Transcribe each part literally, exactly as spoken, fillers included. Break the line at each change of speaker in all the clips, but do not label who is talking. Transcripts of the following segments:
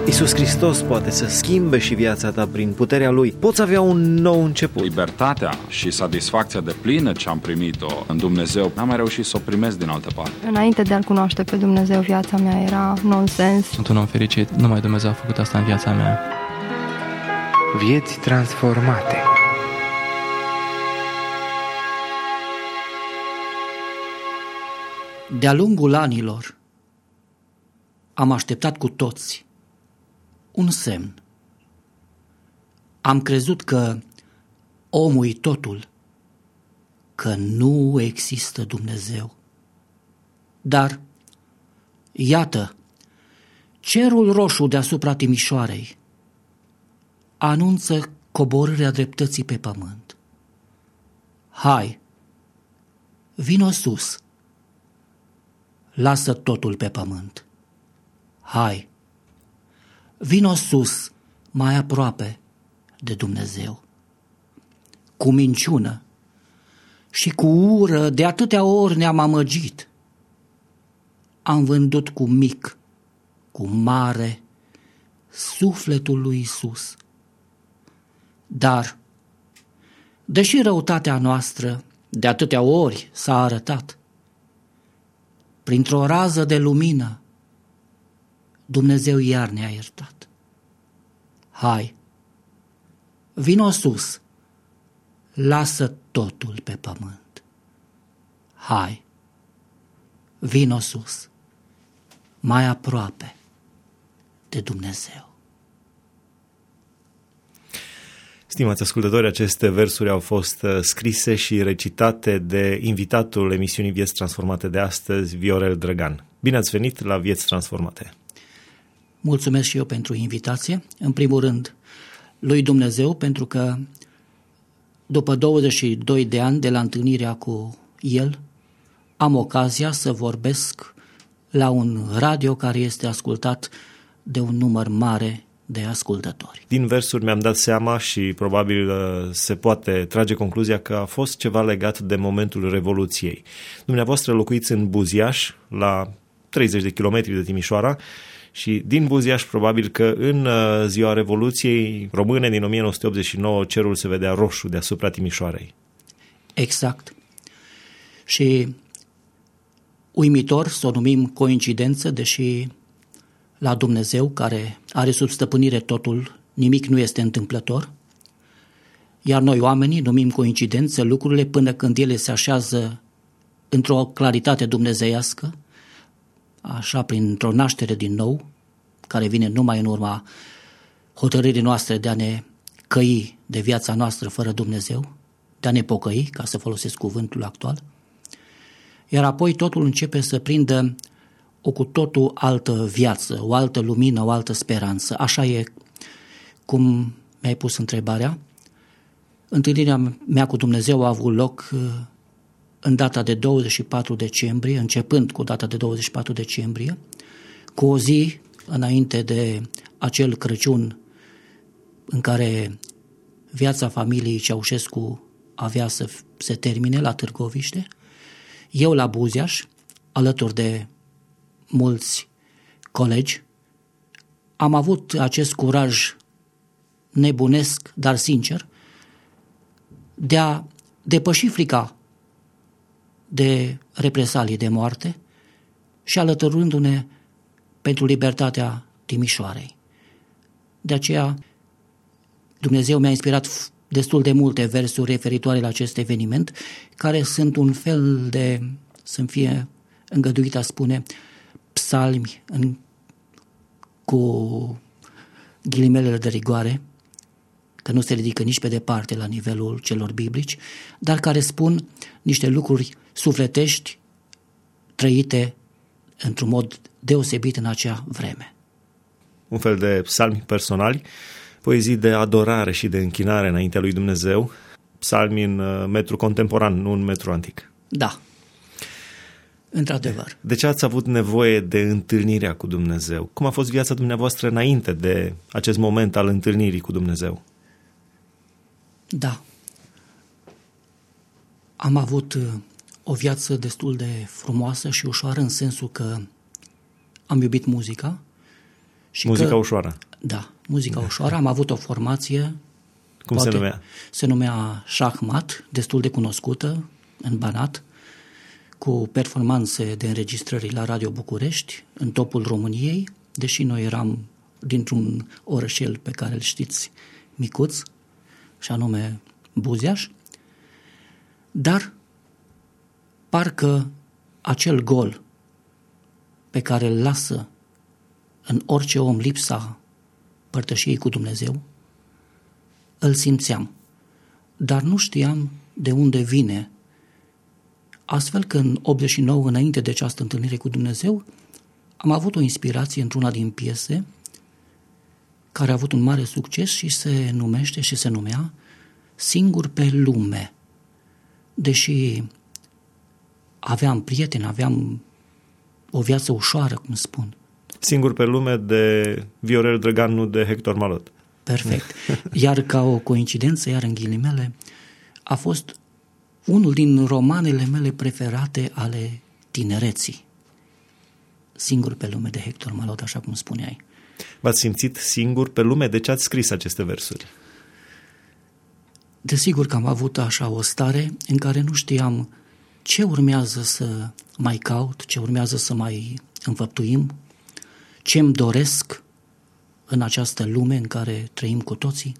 Iisus Hristos poate să schimbe și viața ta prin puterea Lui. Poți avea un nou început.
Libertatea și satisfacția de plină ce am primit-o în Dumnezeu, n-am mai reușit să o primesc din altă parte.
Înainte de a-L cunoaște pe Dumnezeu, viața mea era nonsens.
Sunt un om fericit, numai Dumnezeu a făcut asta în viața mea.
Vieți transformate.
De-a lungul anilor am așteptat cu toți un semn. Am crezut că omul e totul, că nu există Dumnezeu. Dar, iată, cerul roșu deasupra Timișoarei anunță coborârea dreptății pe pământ. Hai, vino sus, lasă totul pe pământ. Hai, vino sus, mai aproape de Dumnezeu. Cu minciună și cu ură de atâtea ori ne-am amăgit. Am vândut cu mic, cu mare, sufletul lui Iisus. Dar, deși răutatea noastră de atâtea ori s-a arătat, printr-o rază de lumină, Dumnezeu iar ne-a iertat. Hai, vino sus, lasă totul pe pământ. Hai, vino sus, mai aproape de Dumnezeu.
Stimați ascultători, aceste versuri au fost scrise și recitate de invitatul emisiunii Vieți Transformate de astăzi, Viorel Drăgan. Bine ați venit la Vieți Transformate!
Mulțumesc și eu pentru invitație. În primul rând, lui Dumnezeu, pentru că după douăzeci și doi de ani de la întâlnirea cu El, am ocazia să vorbesc la un radio care este ascultat de un număr mare de ascultători.
Din versuri mi-am dat seama și probabil se poate trage concluzia că a fost ceva legat de momentul Revoluției. Dumneavoastră locuiți în Buziaș, la treizeci de kilometri de Timișoara, și din Buziaș probabil că în ziua Revoluției române din o mie nouă sute optzeci și nouă cerul se vedea roșu deasupra Timișoarei.
Exact. Și uimitor să o numim coincidență, deși la Dumnezeu, care are sub stăpânire totul, nimic nu este întâmplător, iar noi oamenii numim coincidență lucrurile până când ele se așează într-o claritate dumnezeiască, așa printr-o naștere din nou, care vine numai în urma hotărârii noastre de a ne căi de viața noastră fără Dumnezeu, de a ne pocăi, ca să folosesc cuvântul actual, iar apoi totul începe să prindă o cu totul altă viață, o altă lumină, o altă speranță. Așa e cum mi-ai pus întrebarea. Întâlnirea mea cu Dumnezeu a avut loc în data de douăzeci și patru decembrie, începând cu data de douăzeci și patru decembrie, cu o zi înainte de acel Crăciun în care viața familiei Ceaușescu avea să se termine la Târgoviște, eu la Buziaș, alături de mulți colegi, am avut acest curaj nebunesc, dar sincer, de a depăși frica de represalii de moarte și alăturându-ne pentru libertatea Timișoarei. De aceea, Dumnezeu mi-a inspirat destul de multe versuri referitoare la acest eveniment, care sunt un fel de, să-mi fie îngăduit a spune, psalmi în, cu ghilimelele de rigoare, că nu se ridică nici pe departe la nivelul celor biblici, dar care spun niște lucruri sufletești trăite într-un mod deosebit în acea vreme.
Un fel de psalmi personali, poezii de adorare și de închinare înaintea lui Dumnezeu, psalmi în metru contemporan, nu în metru antic.
Da, într-adevăr.
De ce ați avut nevoie de întâlnirea cu Dumnezeu? Cum a fost viața dumneavoastră înainte de acest moment al întâlnirii cu Dumnezeu?
Da. Am avut o viață destul de frumoasă și ușoară în sensul că am iubit muzica Și
muzica
că,
ușoară.
Da, muzica ușoară. Am avut o formație.
Cum se numea?
Se numea Șahmat, destul de cunoscută în Banat, cu performanțe de înregistrări la Radio București, în topul României, deși noi eram dintr-un orășel pe care îl știți, micuț, și anume Buziaș, dar parcă acel gol pe care îl lasă în orice om lipsa părtășiei cu Dumnezeu, îl simțeam, dar nu știam de unde vine. Astfel că în optzeci și nouă, înainte de această întâlnire cu Dumnezeu, am avut o inspirație într-una din piese care a avut un mare succes și se numește și se numea Singur pe lume. Deși aveam prieteni, aveam o viață ușoară, cum spun.
Singur pe lume de Viorel Drăgan, nu de Hector Malot.
Perfect. Iar ca o coincidență, iar în ghilimele, a fost unul din romanele mele preferate ale tinereții. Singur pe lume de Hector Malot, așa cum spuneai.
V-ați simțit singur pe lume? De ce ați scris aceste versuri?
Desigur că am avut așa o stare în care nu știam ce urmează să mai caut, ce urmează să mai înfăptuim, ce îmi doresc în această lume în care trăim cu toții.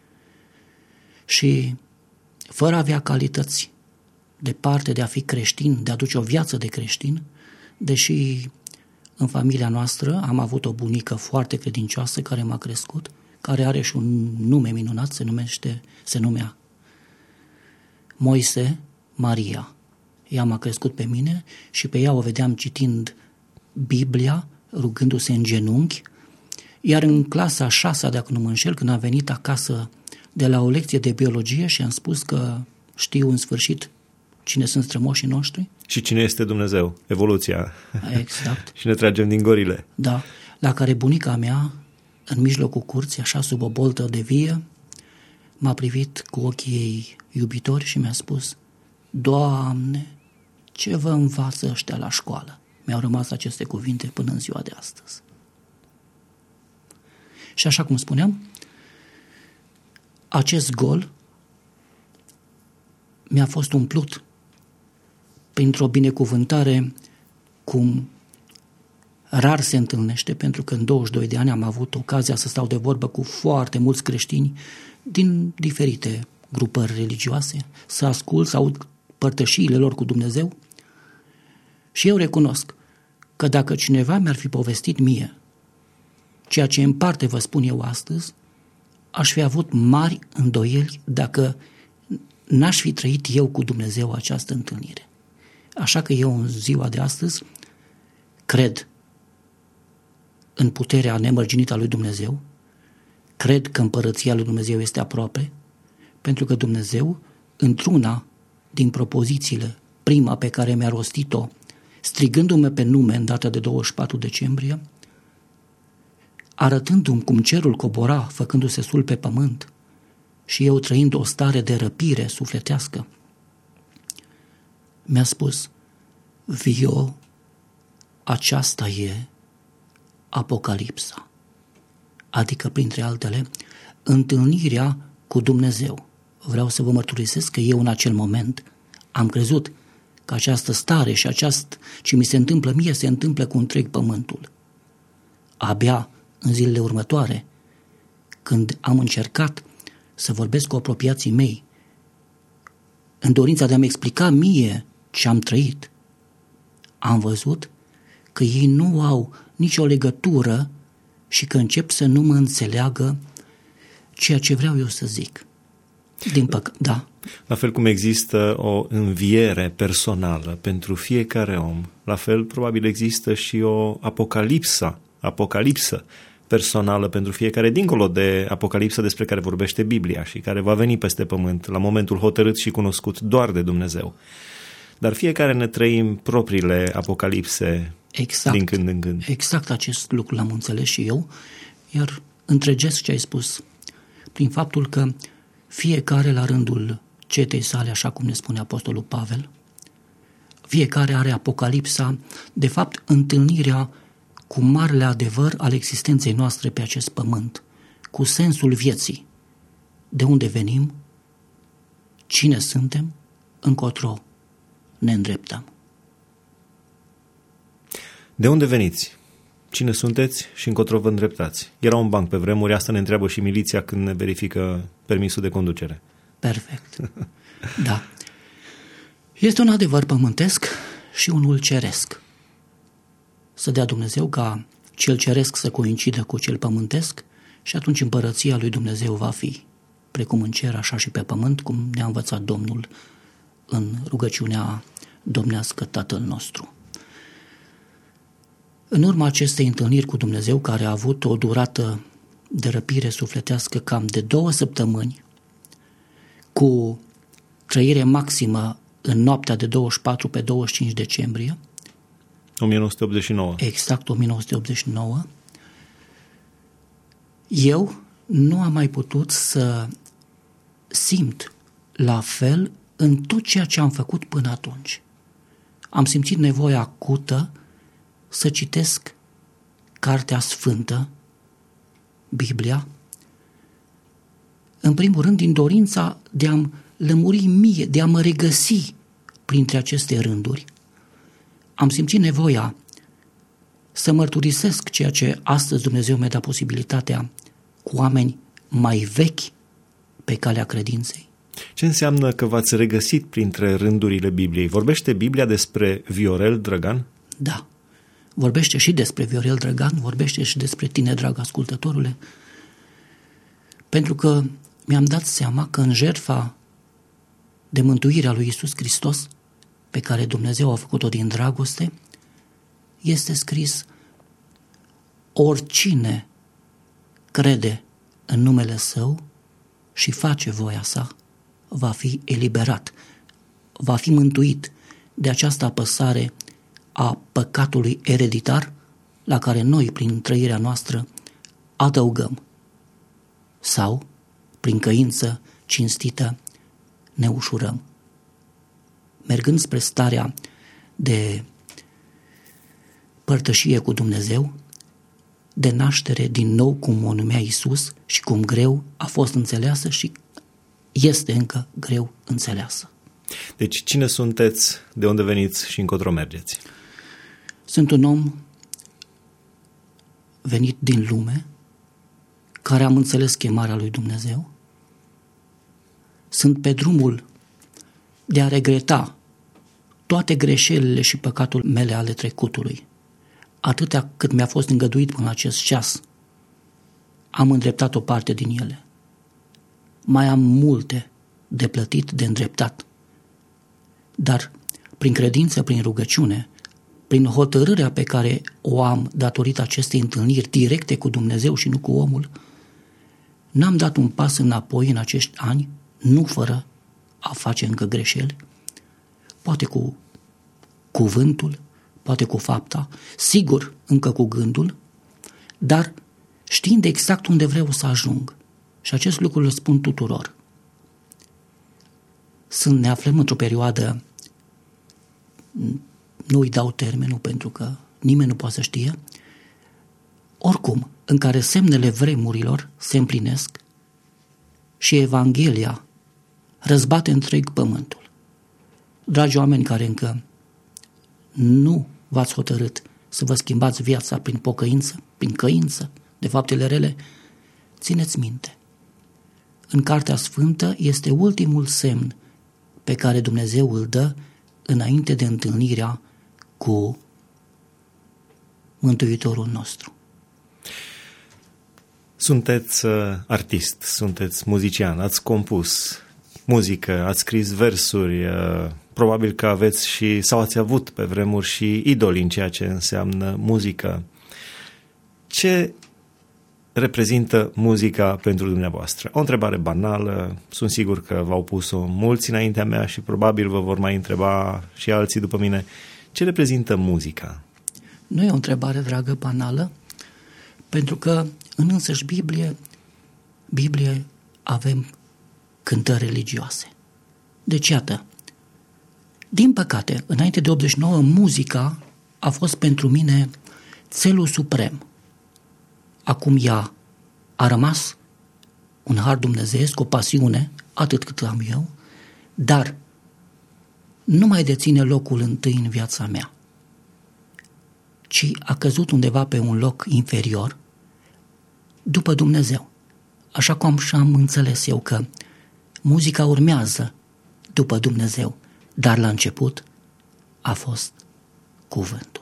Și fără a avea calități, departe de a fi creștin, de a duce o viață de creștin, deși în familia noastră am avut o bunică foarte credincioasă care m-a crescut, care are și un nume minunat, se numește, se numea Moise Maria. Ea m-a crescut pe mine și pe ea o vedeam citind Biblia, rugându-se în genunchi, iar în clasa a șasea, dacă nu mă înșel, când am venit acasă de la o lecție de biologie și am spus că știu în sfârșit cine sunt strămoșii noștri.
Și cine este Dumnezeu, evoluția.
Exact.
Și ne tragem din gorile.
Da, la care bunica mea, în mijlocul curții, așa sub o boltă de vie, m-a privit cu ochii ei iubitori și mi-a spus: Doamne, ce vă învață ăștia la școală? Mi-au rămas aceste cuvinte până în ziua de astăzi. Și așa cum spuneam, acest gol mi-a fost umplut printr-o binecuvântare cum rar se întâlnește, pentru că în douăzeci și doi de ani am avut ocazia să stau de vorbă cu foarte mulți creștini din diferite grupări religioase, să ascult, să aud părtășiile lor cu Dumnezeu. Și eu recunosc că dacă cineva mi-ar fi povestit mie ceea ce în parte vă spun eu astăzi, aș fi avut mari îndoieli dacă n-aș fi trăit eu cu Dumnezeu această întâlnire. Așa că eu în ziua de astăzi cred în puterea nemărginită a lui Dumnezeu, cred că împărăția lui Dumnezeu este aproape, pentru că Dumnezeu, într-una din propozițiile, prima pe care mi-a rostit-o, strigându-mă pe nume în data de douăzeci și patru decembrie, arătându-mi cum cerul cobora, făcându-se sul pe pământ, și eu trăind o stare de răpire sufletească, mi-a spus: Vio, aceasta e Apocalipsa. Adică, printre altele, întâlnirea cu Dumnezeu. Vreau să vă mărturisesc că eu în acel moment am crezut că această stare și aceast ce mi se întâmplă mie se întâmplă cu întreg pământul. Abia în zilele următoare, când am încercat să vorbesc cu apropiații mei, în dorința de a-mi explica mie ce am trăit, am văzut că ei nu au nicio legătură și că încep să nu mă înțeleagă ceea ce vreau eu să zic. Din păcate, da.
La fel cum există o înviere personală pentru fiecare om, la fel probabil există și o apocalipsă, apocalipsă personală pentru fiecare, dincolo de apocalipsa despre care vorbește Biblia și care va veni peste pământ la momentul hotărât și cunoscut doar de Dumnezeu. Dar fiecare ne trăim propriile apocalipse, exact, din când în când.
Exact acest lucru l-am înțeles și eu, iar întregesc ce ai spus prin faptul că fiecare la rândul cetei sale, așa cum ne spune Apostolul Pavel, fiecare are apocalipsa, de fapt întâlnirea cu marele adevăr al existenței noastre pe acest pământ, cu sensul vieții, de unde venim, cine suntem, încotro ne îndreptăm.
De unde veniți? Cine sunteți și încotro vă îndreptați? Era un banc pe vremuri, asta ne întreabă și miliția când ne verifică permisul de conducere.
Perfect. Da. Este un adevăr pământesc și unul ceresc. Să dea Dumnezeu ca cel ceresc să coincidă cu cel pământesc și atunci împărăția lui Dumnezeu va fi precum în cer, așa și pe pământ, cum ne-a învățat Domnul în rugăciunea domnească Tatăl nostru. În urma acestei întâlniri cu Dumnezeu, care a avut o durată de răpire sufletească cam de două săptămâni, cu trăire maximă în noaptea de douăzeci și patru pe douăzeci și cinci decembrie,
o mie nouă sute optzeci și nouă.
Exact, o mie nouă sute optzeci și nouă, eu nu am mai putut să simt la fel în tot ceea ce am făcut până atunci. Am simțit nevoia acută să citesc Cartea Sfântă, Biblia, în primul rând din dorința de a-mi lămuri mie, de a mă regăsi printre aceste rânduri. Am simțit nevoia să mărturisesc ceea ce astăzi Dumnezeu mi-a dat posibilitatea cu oameni mai vechi pe calea credinței.
Ce înseamnă că v-ați regăsit printre rândurile Bibliei? Vorbește Biblia despre Viorel Drăgan?
Da. Vorbește și despre Viorel Drăgan, vorbește și despre tine, drag ascultătorule, pentru că mi-am dat seama că în jertfa de mântuirea lui Iisus Hristos, pe care Dumnezeu a făcut-o din dragoste, este scris: oricine crede în numele Său și face voia Sa, va fi eliberat, va fi mântuit de această apăsare a păcatului ereditar la care noi, prin trăirea noastră, adăugăm sau, prin căință cinstită, ne ușurăm. Mergând spre starea de părtășie cu Dumnezeu, de naștere din nou, cum o numea Iisus și cum greu a fost înțeleasă și este încă greu înțeleasă.
Deci cine sunteți, de unde veniți și încotro mergeți?
Sunt un om venit din lume, care am înțeles chemarea lui Dumnezeu. Sunt pe drumul de a regreta toate greșelile și păcatul mele ale trecutului. Atâtea cât mi-a fost îngăduit până acest ceas, am îndreptat o parte din ele. Mai am multe de plătit, de îndreptat. Dar prin credință, prin rugăciune, prin hotărârea pe care o am datorită acestei întâlniri directe cu Dumnezeu și nu cu omul, n-am dat un pas înapoi în acești ani, nu fără a face încă greșeli, poate cu cuvântul, poate cu fapta, sigur încă cu gândul, dar știind exact unde vreau să ajung. Și acest lucru îl spun tuturor. Sunt, ne aflăm într-o perioadă, nu îi dau termenul pentru că nimeni nu poate să știe, oricum, în care semnele vremurilor se împlinesc și Evanghelia răzbate întreg pământul. Dragi oameni care încă nu v-ați hotărât să vă schimbați viața prin pocăință, prin căință de faptele rele, țineți minte. În Cartea Sfântă este ultimul semn pe care Dumnezeu îl dă înainte de întâlnirea cu Mântuitorul nostru.
Sunteți uh, artist, sunteți muzician, ați compus muzică, ați scris versuri, uh, probabil că aveți și, sau ați avut pe vremuri și idoli în ceea ce înseamnă muzică. Ce reprezintă muzica pentru dumneavoastră? O întrebare banală, sunt sigur că v-au pus-o mulți înaintea mea și probabil vă vor mai întreba și alții după mine. Ce reprezintă muzica?
Nu e o întrebare, dragă, banală, pentru că în însăși Biblie, Biblie avem cântări religioase. Deci, iată, din păcate, înainte de optzeci și nouă, muzica a fost pentru mine țelul suprem. Acum ea a rămas un har dumnezeiesc, o pasiune, atât cât am eu, dar nu mai deține locul întâi în viața mea, ci a căzut undeva pe un loc inferior după Dumnezeu. Așa cum și-am înțeles eu că muzica urmează după Dumnezeu, dar la început a fost cuvântul.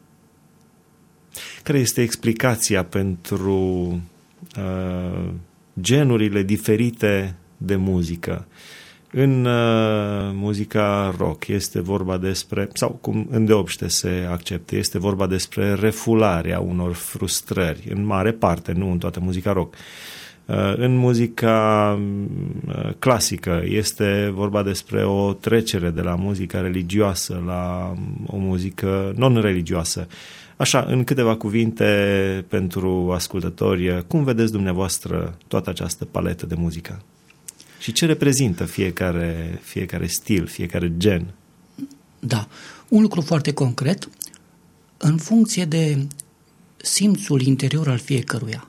Care este explicația pentru uh, genurile diferite de muzică? În uh, muzica rock este vorba despre, sau cum îndeopște se acceptă, este vorba despre refularea unor frustrări, în mare parte, nu în toată muzica rock. Uh, în muzica uh, clasică este vorba despre o trecere de la muzica religioasă la o muzică non-religioasă. Așa, în câteva cuvinte pentru ascultători, cum vedeți dumneavoastră toată această paletă de muzică? Și ce reprezintă fiecare, fiecare stil, fiecare gen?
Da, un lucru foarte concret, în funcție de simțul interior al fiecăruia.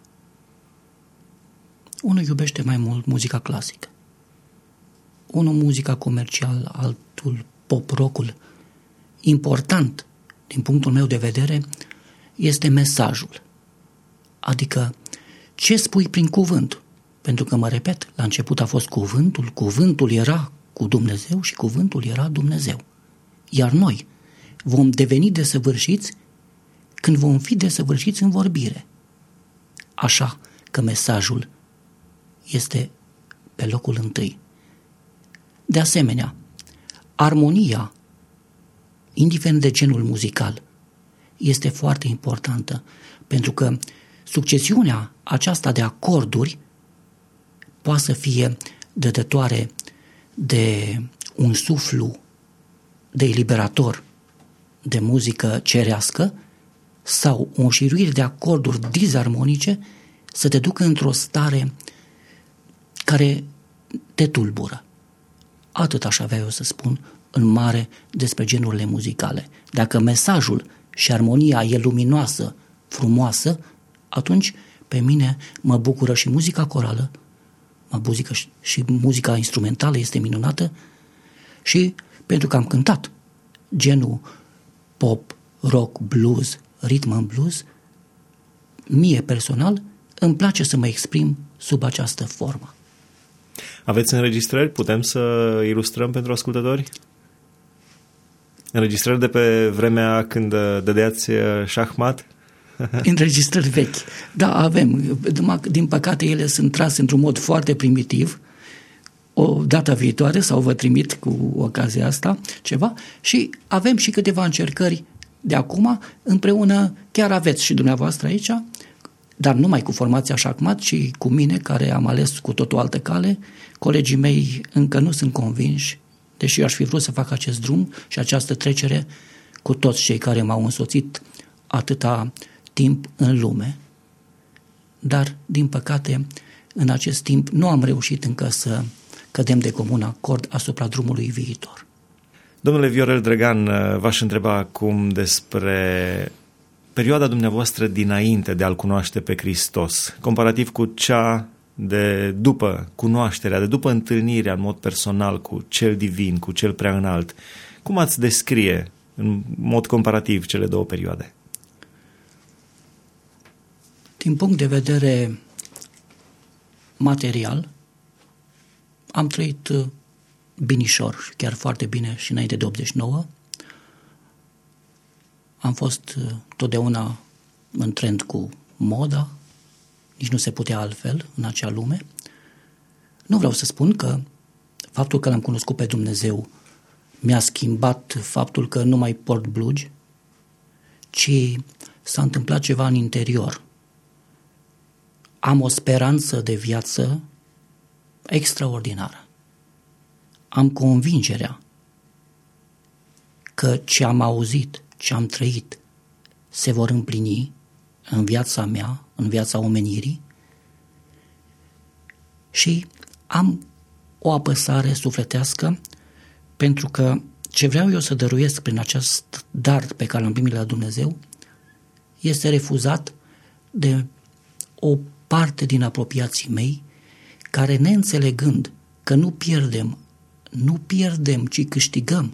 Unul iubește mai mult muzica clasică, unul muzica comercială, altul pop-rock-ul. Important, din punctul meu de vedere, este mesajul. Adică ce spui prin cuvânt. Pentru că, mă repet, la început a fost cuvântul, cuvântul era cu Dumnezeu și cuvântul era Dumnezeu. Iar noi vom deveni desăvârșiți când vom fi desăvârșiți în vorbire. Așa că mesajul este pe locul întâi. De asemenea, armonia, indiferent de genul muzical, este foarte importantă, pentru că succesiunea aceasta de acorduri poate să fie dătătoare de un suflu de eliberator de muzică cerească sau o înșiruire de acorduri disarmonice să te ducă într-o stare care te tulbură. Atât aș avea eu să spun în mare despre genurile muzicale. Dacă mesajul și armonia e luminoasă, frumoasă, atunci pe mine mă bucură și muzica corală, mă buzică și, și muzica instrumentală este minunată și pentru că am cântat genul pop, rock, blues, rhythm and blues, mie personal îmi place să mă exprim sub această formă.
Aveți înregistrări? Putem să ilustrăm pentru ascultători? Înregistrări de pe vremea când dădeați șahmat?
Înregistrări vechi. Da, avem. Din păcate ele sunt trase într-un mod foarte primitiv. O dată viitoare sau vă trimit cu ocazia asta ceva și avem și câteva încercări de acum împreună, chiar aveți și dumneavoastră aici, dar nu mai cu formația șahmat, ci cu mine, care am ales cu tot o altă cale. Colegii mei încă nu sunt convinși, deși eu aș fi vrut să fac acest drum și această trecere cu toți cei care m-au însoțit atâta timp în lume. Dar, din păcate, în acest timp nu am reușit încă să cădem de comun acord asupra drumului viitor.
Domnule Viorel Drăgan, v-aș întreba acum despre perioada dumneavoastră dinainte de a-L cunoaște pe Hristos, comparativ cu cea de după cunoașterea, de după întâlnirea în mod personal cu cel divin, cu cel prea înalt. Cum ați descrie în mod comparativ cele două perioade?
Din punct de vedere material, am trăit binișor și chiar foarte bine și înainte de optzeci și nouă. Am fost totdeauna în trend cu moda, nici nu se putea altfel în acea lume. Nu vreau să spun că faptul că l-am cunoscut pe Dumnezeu mi-a schimbat faptul că nu mai port blugi, ci s-a întâmplat ceva în interior. Am o speranță de viață extraordinară. Am convingerea că ce am auzit, ce am trăit, se vor împlini în viața mea, în viața omenirii și am o apăsare sufletească pentru că ce vreau eu să dăruiesc prin acest dar pe care l-am primit la Dumnezeu este refuzat de o parte din apropiații mei care, neînțelegând că nu pierdem, nu pierdem, ci câștigăm,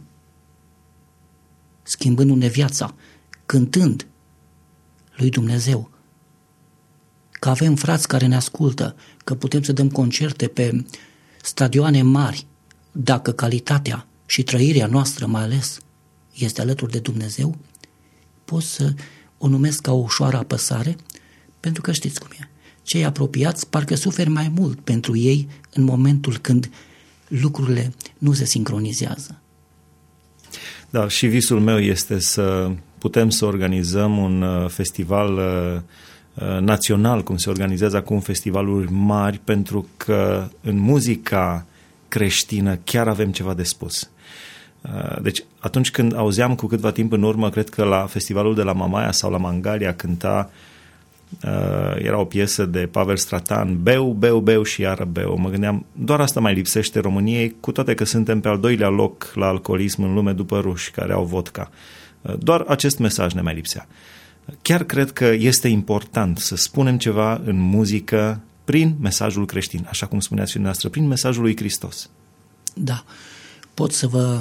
schimbându-ne viața, cântând lui Dumnezeu, că avem frați care ne ascultă, că putem să dăm concerte pe stadioane mari, dacă calitatea și trăirea noastră mai ales este alături de Dumnezeu, pot să o numesc ca o ușoară apăsare, pentru că știți cum e. Cei apropiați parcă suferi mai mult pentru ei în momentul când lucrurile nu se sincronizează.
Da, și visul meu este să putem să organizăm un festival național, cum se organizează acum festivaluri mari, pentru că în muzica creștină chiar avem ceva de spus. Deci atunci când auzeam cu câtva timp în urmă, cred că la festivalul de la Mamaia sau la Mangalia cânta, era o piesă de Pavel Stratan, Beu, beu, beu și iară beu. Mă gândeam, doar asta mai lipsește României, cu toate că suntem pe al doilea loc la alcoolism în lume după ruși care au vodka. Doar acest mesaj ne mai lipsea. Chiar cred că este important să spunem ceva în muzică prin mesajul creștin, așa cum spuneați și dumneavoastră, prin mesajul lui Hristos.
Da, pot să vă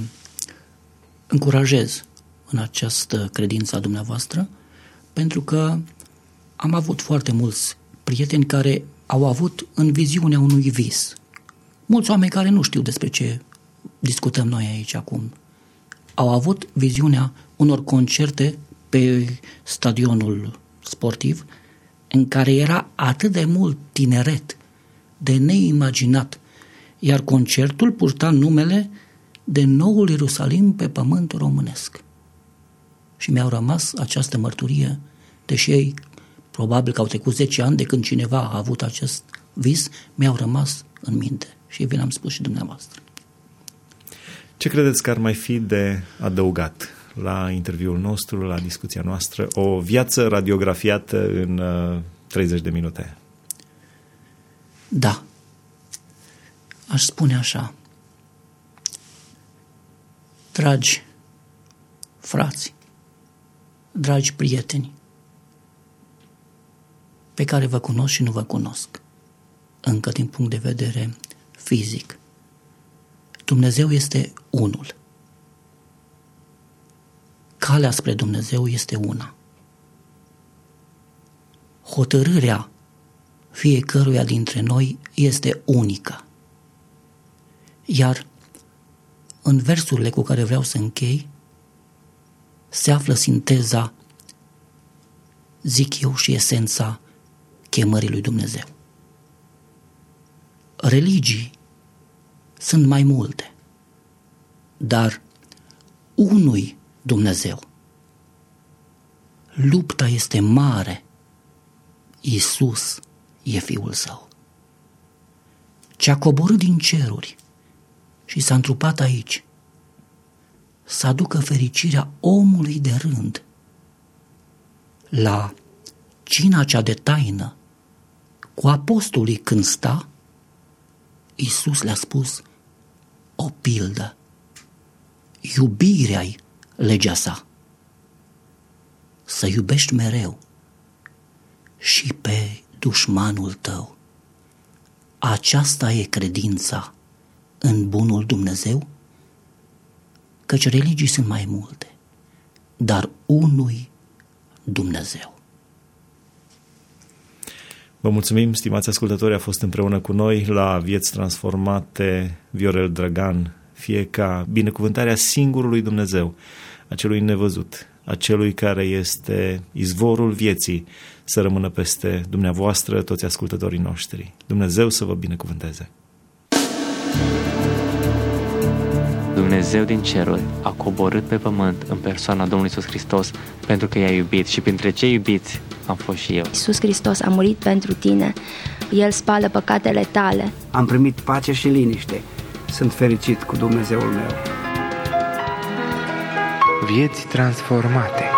încurajez în această credință a dumneavoastră, pentru că am avut foarte mulți prieteni care au avut în viziunea unui vis. Mulți oameni care nu știu despre ce discutăm noi aici acum. Au avut viziunea unor concerte pe stadionul sportiv în care era atât de mult tineret, de neimaginat, iar concertul purta numele de Noul Ierusalim pe pământul românesc. Și mi-au rămas această mărturie, deși ei probabil că au trecut zece ani de când cineva a avut acest vis, mi-au rămas în minte și vi l-am spus și dumneavoastră.
Ce credeți că ar mai fi de adăugat la interviul nostru, la discuția noastră, o viață radiografiată în uh, treizeci de minute?
Da. Aș spune așa. Dragi frați, dragi prieteni, pe care vă cunosc și nu vă cunosc, încă din punct de vedere fizic. Dumnezeu este unul. Calea spre Dumnezeu este una. Hotărârea fiecăruia dintre noi este unică. Iar în versurile cu care vreau să închei se află sinteza, zic eu, și esența chemării lui Dumnezeu. Religii sunt mai multe, dar unui Dumnezeu. Lupta este mare. Iisus e Fiul Său. Ce-a coborât din ceruri și s-a întrupat aici, să aducă fericirea omului de rând. La cina cea de taină, cu apostolii când sta, Iisus le-a spus o pildă. Iubirea-i legea sa. Să iubești mereu și pe dușmanul tău. Aceasta e credința în bunul Dumnezeu, căci religii sunt mai multe, dar unui Dumnezeu.
Vă mulțumim, stimați ascultători, a fost împreună cu noi la Vieți Transformate Viorel Drăgan, fie ca binecuvântarea singurului Dumnezeu, acelui nevăzut, acelui care este izvorul vieții, să rămână peste dumneavoastră, toți ascultătorii noștri. Dumnezeu să vă binecuvânteze!
Dumnezeu din ceruri a coborât pe pământ în persoana Domnului Iisus Hristos pentru că i-a iubit și printre cei iubiți am fost și eu.
Iisus Hristos a murit pentru tine, El spală păcatele tale.
Am primit pace și liniște, sunt fericit cu Dumnezeul meu.
Vieți transformate.